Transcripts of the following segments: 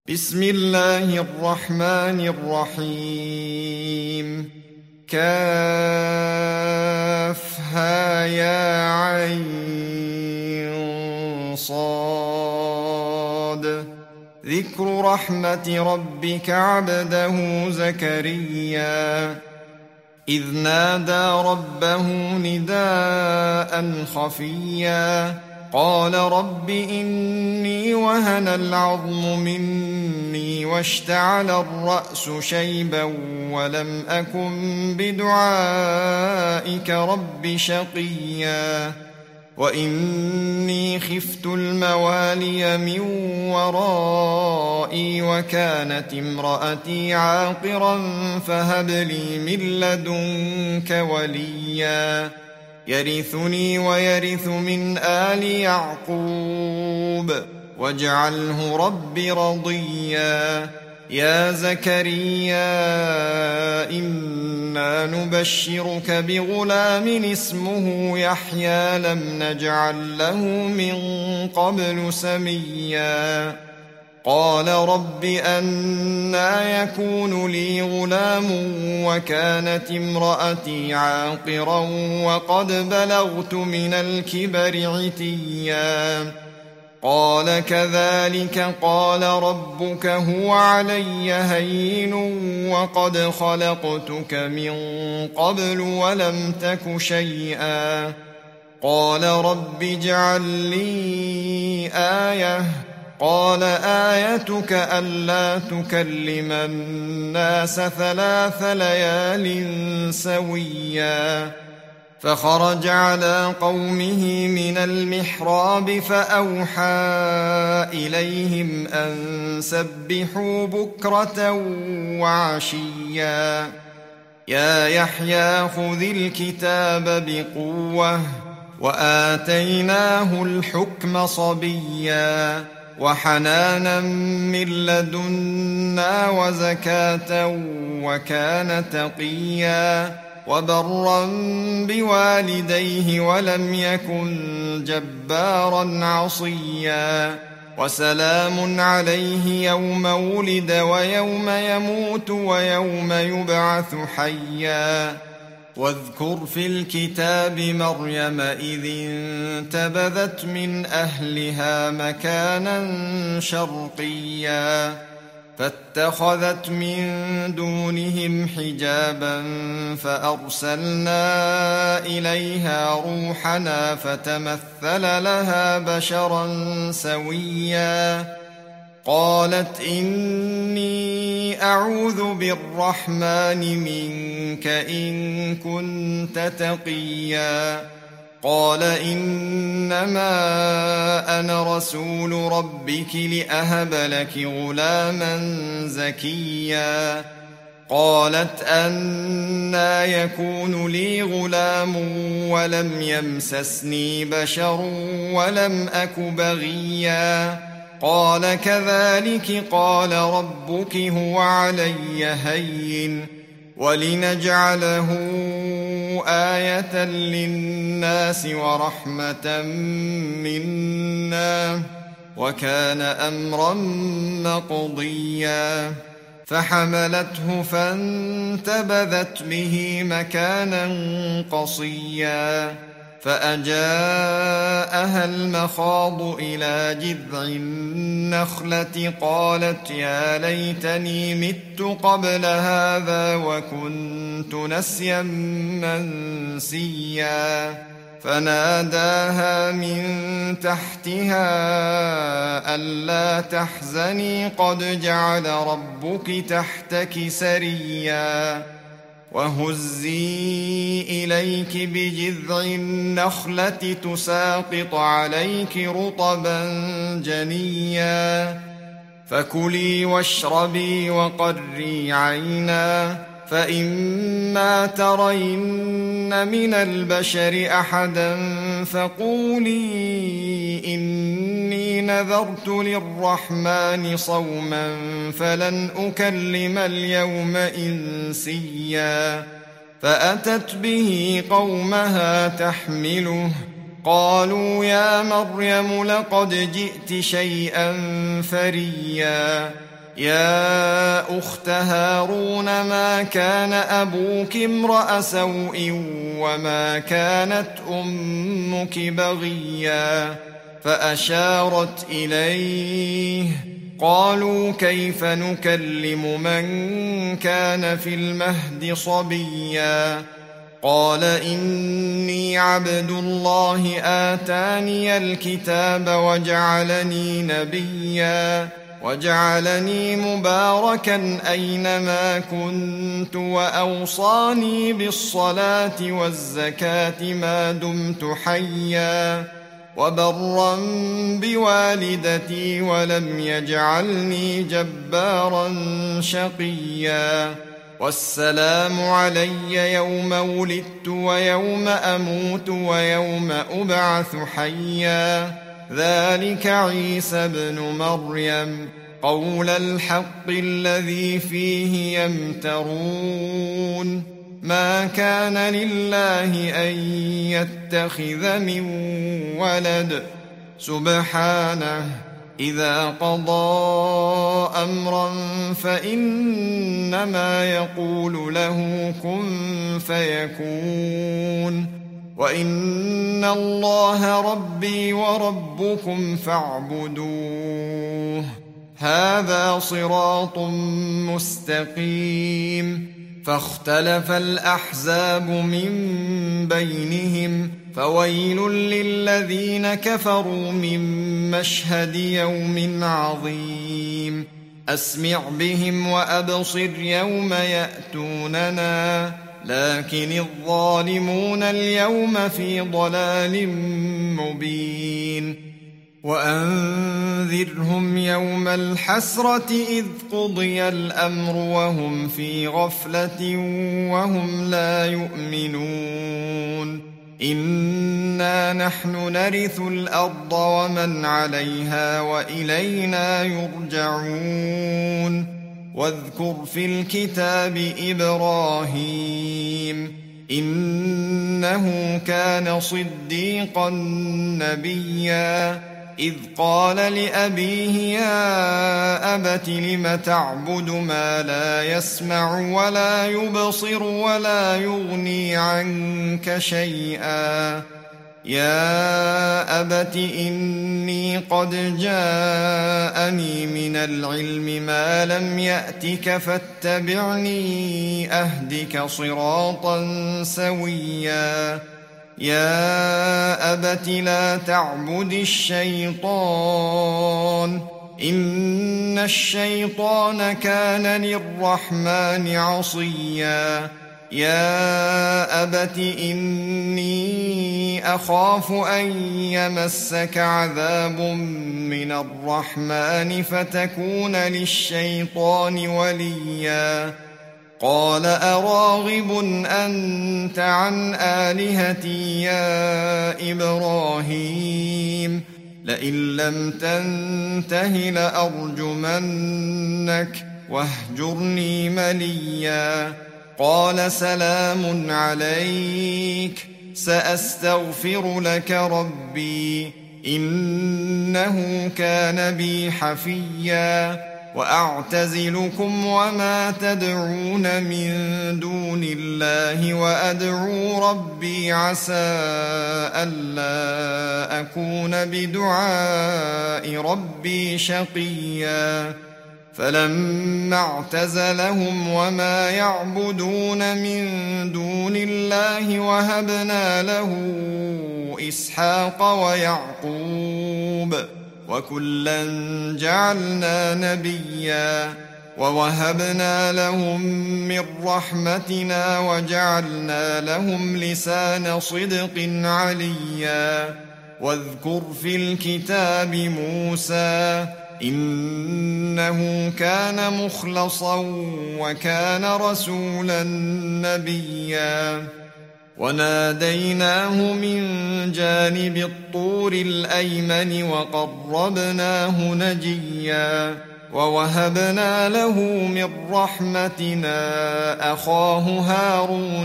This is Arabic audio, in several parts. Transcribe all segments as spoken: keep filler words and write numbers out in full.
بسم الله الرحمن الرحيم. كافها يا عين صاد. ذكر رحمة ربك عبده زكريا إذ نادى ربه نداء خفيا قال رب إني وهن العظم مني واشتعل الرأس شيبا ولم أكن بدعائك رب شقيا وإني خفت الموالي من ورائي وكانت امرأتي عاقرا فهب لي من لدنك وليا يرثني ويرث من آل يعقوب واجعله رب رضيا. يا زكريا إنا نبشرك بغلام اسمه يحيى لم نجعل له من قبل سميا قال رب أنى يكون لي غلام وكانت امرأتي عاقرا وقد بلغت من الكبر عتيا قال كذلك قال ربك هو علي هين وقد خلقتك من قبل ولم تك شيئا قال رب اجعل لي آية قال آيتك ألا تكلم الناس ثلاث ليال سويا فخرج على قومه من المحراب فأوحى إليهم أن سبحوا بكرة وعشيا يا يحيى خذ الكتاب بقوة وآتيناه الحكم صبيا وحنانا من لدنا وزكاة وكان تقيا وبرا بوالديه ولم يكن جبارا عصيا وسلام عليه يوم ولد ويوم يموت ويوم يبعث حيا واذكر في الكتاب مريم إذ انتبذت من أهلها مكانا شرقيا فاتخذت من دونهم حجابا فأرسلنا إليها روحنا فتمثل لها بشرا سويا قالت إني أعوذ بالرحمن منك إن كنت تقيا قال إنما أنا رسول ربك لأهب لك غلاما زكيا قالت أنى يكون لي غلام ولم يمسسني بشر ولم أك بغيا قال كذلك قال ربك هو علي هين ولنجعله آية للناس ورحمة منا وكان أمرا مقضيا فحملته فانتبذت به مكانا قصيا فأجاءها المخاض إلى جذع النخلة قالت يا ليتني مت قبل هذا وكنت نسيا منسيا فناداها من تحتها ألا تحزني قد جعل ربك تحتك سريا وهزي إليك بجذع النخلة تساقط عليك رطبا جنيا فكلي واشربي وقري عينا فإما ترين من البشر أحدا فقولي إني نذرت للرحمن صوما فلن أكلم اليوم إنسيا فأتت به قومها تحمله قالوا يا مريم لقد جئت شيئا فريا يا أخت هارون ما كان أبوك امرأ سوء وما كانت أمك بغيا فأشارت إليه قالوا كيف نكلم من كان في المهد صبيا قال إني عبد الله آتاني الكتاب وجعلني نبيا وجعلني مباركا أينما كنت وأوصاني بالصلاة والزكاة ما دمت حيا وبرا بوالدتي ولم يجعلني جبارا شقيا والسلام علي يوم ولدت ويوم أموت ويوم أبعث حيا ذلك عيسى ابن مريم قول الحق الذي فيه يمترون ما كان لله أن يتخذ من ولد سبحانه إذا قضى أمرا فإنما يقول له كن فيكون وإن الله ربي وربكم فاعبدوه هذا صراط مستقيم فاختلف الأحزاب من بينهم فويل للذين كفروا من مشهد يوم عظيم أسمع بهم وأبصر يوم يأتوننا لكن الظالمون اليوم في ضلال مبين وأنذرهم يوم الحسرة إذ قضي الأمر وهم في غفلة وهم لا يؤمنون إنا نحن نرث الأرض ومن عليها وإلينا يرجعون واذكر في الكتاب إبراهيم إنه كان صديقا نبيا إذ قال لأبيه يا أبت لم تعبد ما لا يسمع ولا يبصر ولا يغني عنك شيئا يا أبت إني قد جاءني من العلم ما لم يأتك فاتبعني أهدك صراطا سويا يا أبت لا تعبد الشيطان إن الشيطان كان للرحمن عصيا يا أبت إني أخاف أن يمسك عذاب من الرحمن فتكون للشيطان وليا قال أراغب أنت عن آلهتي يا إبراهيم لئن لم تنته لأرجمنك واهجرني مليا قال سلام عليك سأستغفر لك ربي إنه كان بي حفيا وأعتزلكم وما تدعون من دون الله وأدعو ربي عسى ألا أكون بدعاء ربي شقيا فلما اعتزلهم وما يعبدون من دون الله وهبنا له إسحاق ويعقوب وكلا جعلنا نبيا ووهبنا لهم من رحمتنا وجعلنا لهم لسان صدق عليا واذكر في الكتاب موسى إنه كان مخلصا وكان رسولا نبيا وناديناه من جانب الطور الأيمن وقربناه نجيا ووهبنا له من رحمتنا أخاه هارون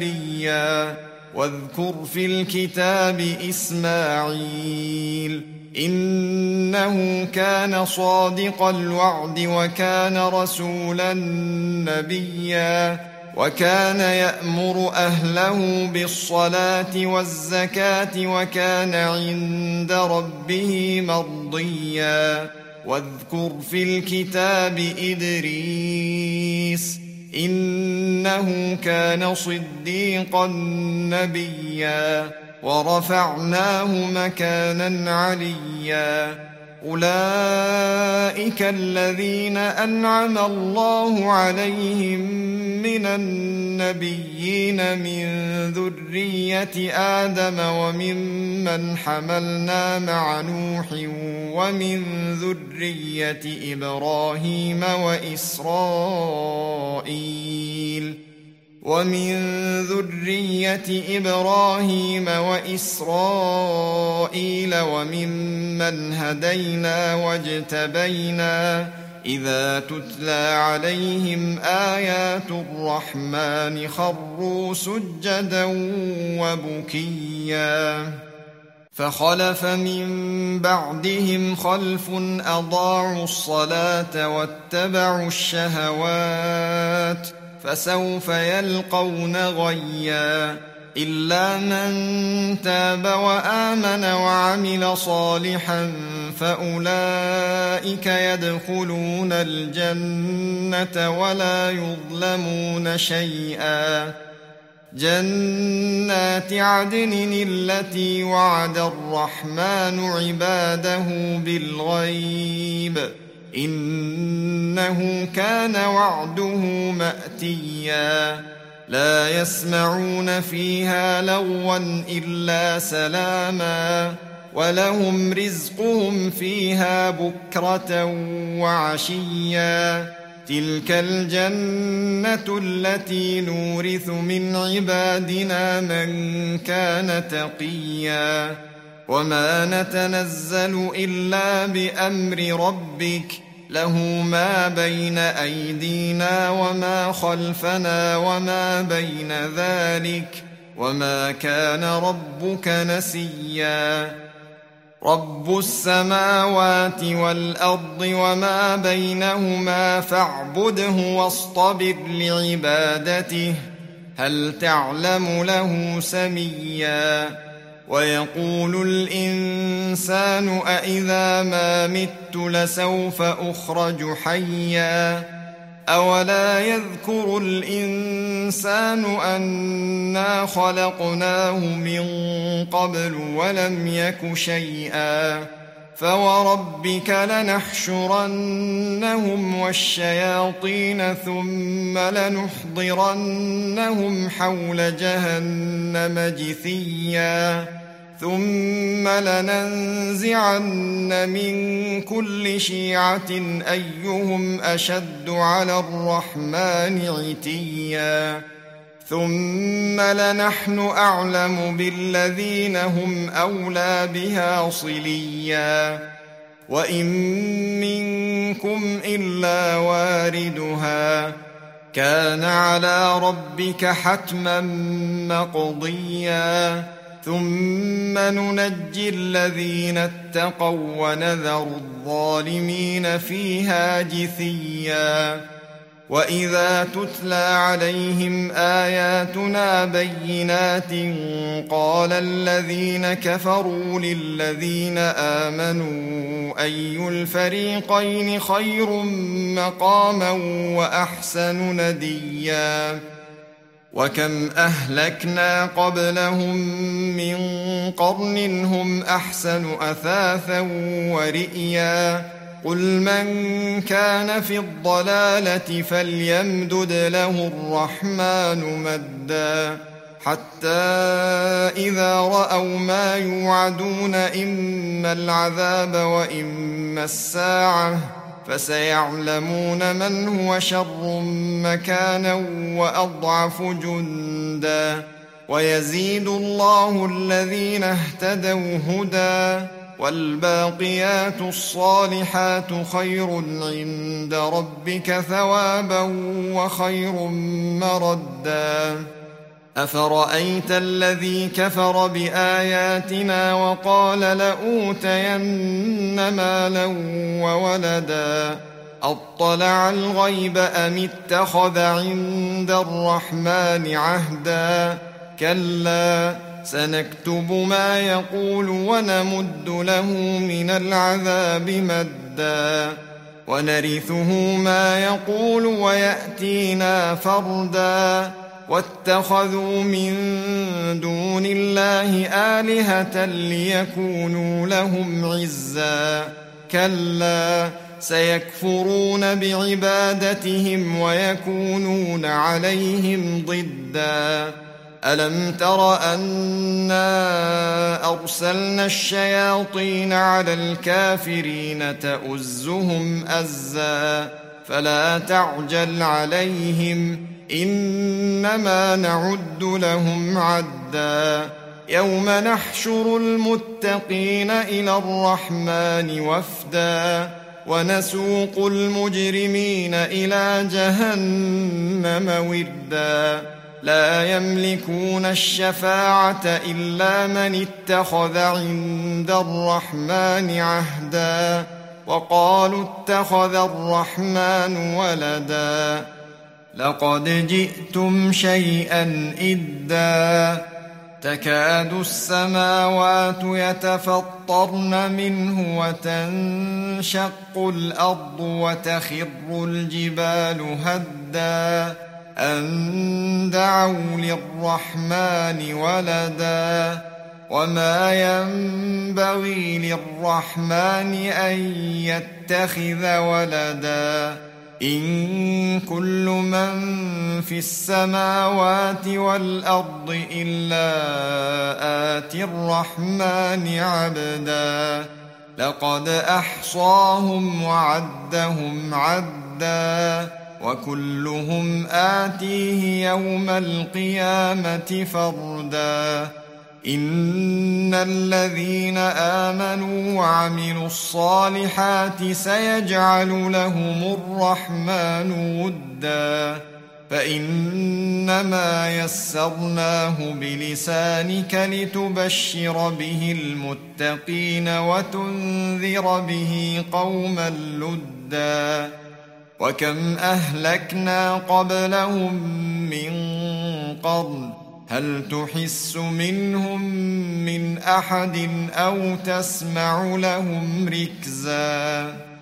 نبيا واذكر في الكتاب إسماعيل إنه كان صادق الوعد وكان رسولا نبيا وكان يأمر أهله بالصلاة والزكاة وكان عند ربه مرضيا واذكر في الكتاب إدريس إنه كان صديقا نبيا ورفعناه مكانا عليا أولئك الذين أنعم الله عليهم من النبيين من ذرية آدم وممن حملنا مع نوح ومن ذرية إبراهيم وإسرائيل ومن ذرية إبراهيم وإسرائيل وممن هدينا واجتبينا إذا تتلى عليهم آيات الرحمن خروا سجدا وبكيا فخلف من بعدهم خلف أضاعوا الصلاة واتبعوا الشهوات فسوف يلقون غيا إلا من تاب وآمن وعمل صالحا فأولئك يدخلون الجنة ولا يظلمون شيئا جنات عدن التي وعد الرحمن عباده بالغيب إنه كان وعده مأتيا لا يسمعون فيها لغوا إلا سلاما ولهم رزقهم فيها بكرة وعشيا تلك الجنة التي نورث من عبادنا من كان تقيا وما نتنزل إلا بأمر ربك له ما بين أيدينا وما خلفنا وما بين ذلك وما كان ربك نسيا رب السماوات والأرض وما بينهما فاعبده واصطبر لعبادته هل تعلم له سميا ويقول الإنسان أإذا ما مت لسوف أخرج حيا أولا يذكر الإنسان أنا خلقناه من قبل ولم يك شيئا فوربك لنحشرنهم والشياطين ثم لنحضرنهم حول جهنم جثيا ثم لننزعن من كل شيعة أيهم أشد على الرحمن عتيا ثم لنحن أعلم بالذين هم أولى بها صليا وإن منكم إلا واردها كان على ربك حتما مقضيا ثم ننجي الذين اتقوا ونذر الظالمين فيها جثيا وإذا تتلى عليهم آياتنا بينات قال الذين كفروا للذين آمنوا أي الفريقين خير مقاما وأحسن نديا وكم أهلكنا قبلهم من قرن هم أحسن أثاثا ورئيا قل من كان في الضلالة فليمدد له الرحمن مدا حتى إذا رأوا ما يوعدون إما العذاب وإما الساعة فسيعلمون من هو شر مكانا وأضعف جندا ويزيد الله الذين اهتدوا هدى والباقيات الصالحات خير عند ربك ثوابا وخير مردا أفرأيت الذي كفر بآياتنا وقال لأوتين مالا وولدا أطلع الغيب أم اتخذ عند الرحمن عهدا كلا سنكتب ما يقول ونمد له من العذاب مدا ونرثه ما يقول ويأتينا فردا واتخذوا من دون الله آلهة ليكونوا لهم عزا كلا سيكفرون بعبادتهم ويكونون عليهم ضدا ألم تر أنا أرسلنا الشياطين على الكافرين تؤزهم أزا فلا تعجل عليهم إنما نعد لهم عدا يوم نحشر المتقين إلى الرحمن وفدا ونسوق المجرمين إلى جهنم وردا لا يملكون الشفاعة إلا من اتخذ عند الرحمن عهدا وقالوا اتخذ الرحمن ولدا لقد جئتم شيئا إدا تكاد السماوات يتفطرن منه وتنشق الأرض وتخر الجبال هدا أن دعوا للرحمن ولدا وما ينبغي للرحمن أن يتخذ ولدا إن كل من في السماوات والأرض إلا آتي الرحمن عبدا لقد أحصاهم وعدهم عدا وكلهم آتيه يوم القيامة فردا إن الذين آمنوا وعملوا الصالحات سيجعل لهم الرحمن ودا فإنما يسرناه بلسانك لتبشر به المتقين وتنذر به قوما لدا وكم أهلكنا قبلهم من قرن هل تحس منهم من أحد أو تسمع لهم ركزا